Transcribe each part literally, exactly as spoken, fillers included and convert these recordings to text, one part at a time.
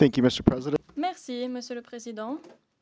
Thank you, mister President. Merci, Monsieur le Président.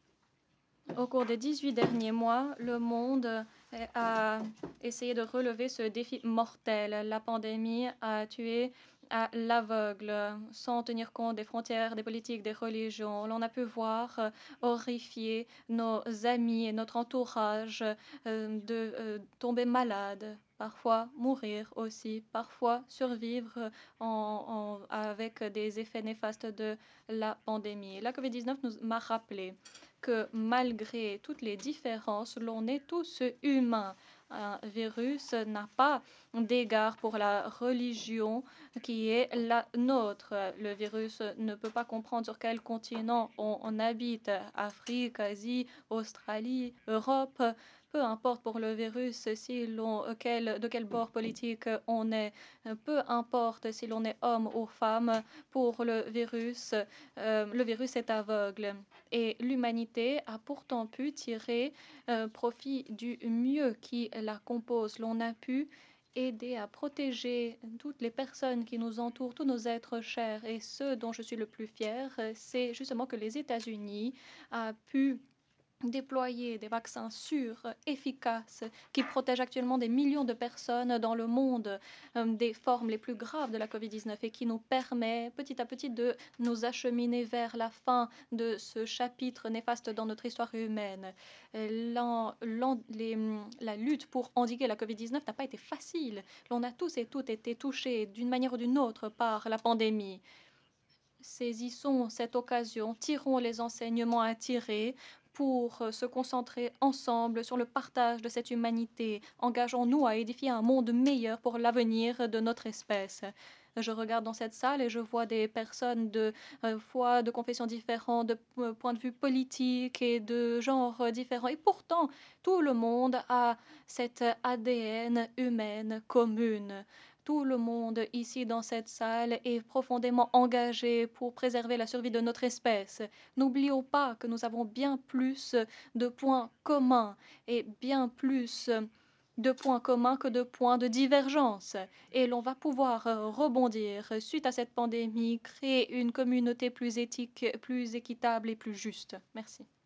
Au cours des dix-huit derniers mois, le monde euh, a essayé de relever ce défi mortel. La pandémie a tué à l'aveugle, sans tenir compte des frontières, des politiques, des religions. L'on a pu voir euh, horrifier nos amis et notre entourage euh, de euh, tomber malades, parfois mourir aussi, parfois survivre en, en- avec des effets néfastes de la pandémie. La covid dix-neuf nous m'a rappelé que malgré toutes les différences, l'on est tous humains. Un virus n'a pas d'égard pour la religion qui est la nôtre. Le virus ne peut pas comprendre sur quel continent on, on habite, Afrique, Asie, Australie, Europe. Peu importe pour le virus si l'on, quel, de quel bord politique on est, peu importe si l'on est homme ou femme, pour le virus, euh, le virus est aveugle. Et l'humanité a pourtant pu tirer euh, profit du mieux qui la compose. L'on a pu aider à protéger toutes les personnes qui nous entourent, tous nos êtres chers. Et ce dont je suis le plus fier, c'est justement que les États-Unis a pu déployer des vaccins sûrs, efficaces, qui protègent actuellement des millions de personnes dans le monde euh, des formes les plus graves de la covid dix-neuf et qui nous permet petit à petit de nous acheminer vers la fin de ce chapitre néfaste dans notre histoire humaine. Euh, l'en- l'en- les- la lutte pour endiguer la covid dix-neuf n'a pas été facile. L'on a tous et toutes été touchés d'une manière ou d'une autre par la pandémie. Saisissons cette occasion, tirons les enseignements à tirer pour euh, se concentrer ensemble sur le partage de cette humanité. Engageons-nous à édifier un monde meilleur pour l'avenir de notre espèce. Je regarde dans cette salle et je vois des personnes de euh, foi, de confessions différentes, de euh, points de vue politiques et de genres euh, différents. Et pourtant, tout le monde a cette A D N humaine commune. Tout le monde ici dans cette salle est profondément engagé pour préserver la survie de notre espèce. N'oublions pas que nous avons bien plus de points communs et bien plus de points communs que de points de divergence. Et l'on va pouvoir rebondir suite à cette pandémie, créer une communauté plus éthique, plus équitable et plus juste. Merci.